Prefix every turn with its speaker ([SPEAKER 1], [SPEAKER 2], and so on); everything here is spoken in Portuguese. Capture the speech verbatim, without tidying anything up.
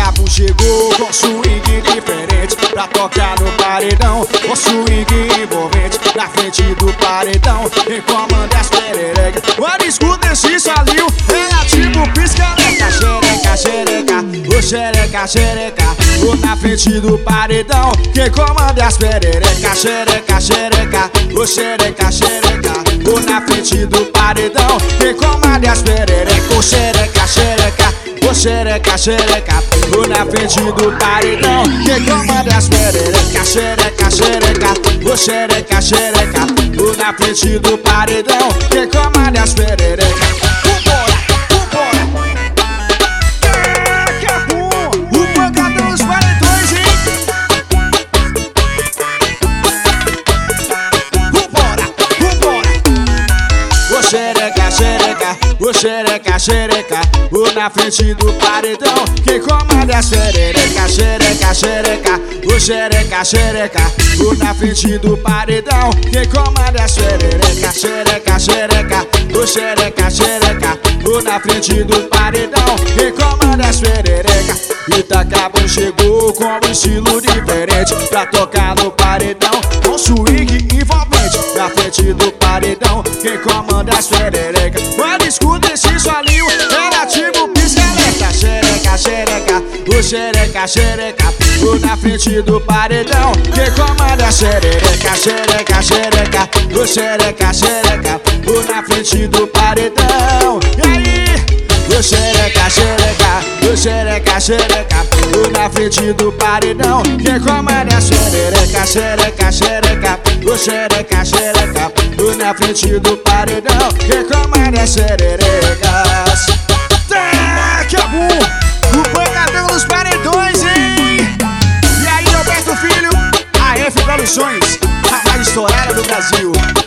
[SPEAKER 1] Capo chegou com swing diferente pra tocar no paredão, com swing envolvente na frente do paredão. Quem comanda as pererecas, quando escuta esse solinho, ela tipo pisca-leca. Xereca, xereca, ô xereca, xereca, tô na frente do paredão. Quem comanda as pererecas, xereca, xereca, ô xereca, xereca, tô na frente do paredão. Quem comanda as pererecas, ô xereca, xereca, ô xereca, xereca, tô na frente do paredão. Quem comanda as pererecas, xereca, xereca, ô xereca, xereca, tô na frente do paredão. Quem comanda as pererecas. Vambora, vambora. O pancadão dos paredões, hein? Vambora, vambora. Ô xereca, xereca, ô xereca, xereca, ô na frente do paredão. Quem comanda as xereca, xereca, xereca, ô xereca, xereca, ô na frente do paredão. Quem comanda as xereca, xereca, xereca, ô xereca, xereca, ô na frente do paredão. Quem comanda as xereca. Itacabo chegou com um estilo diferente pra tocar no paredão, com swing envolvente na frente do paredão. Quem comanda as xereca, quando escuta esse solinho, ela tipo pisca-leca. Xereca, xereca, ô xereca, xereca, tô na frente do paredão. Quem comanda a xereca, xereca, xereca, ô xereca, xereca, tô na frente do paredão. E aí? Ô xereca, xereca, ô xereca, xereca, tô na frente do paredão. Quem comanda a xereca, xereca, xereca, ô xereca, xereca, tô na frente do paredão. Quem comanda as xerecas. Daqui a pouco, o pancadão dos paredões, hein? E aí, Roberto Filho, a F Produções, a mais estourada do Brasil.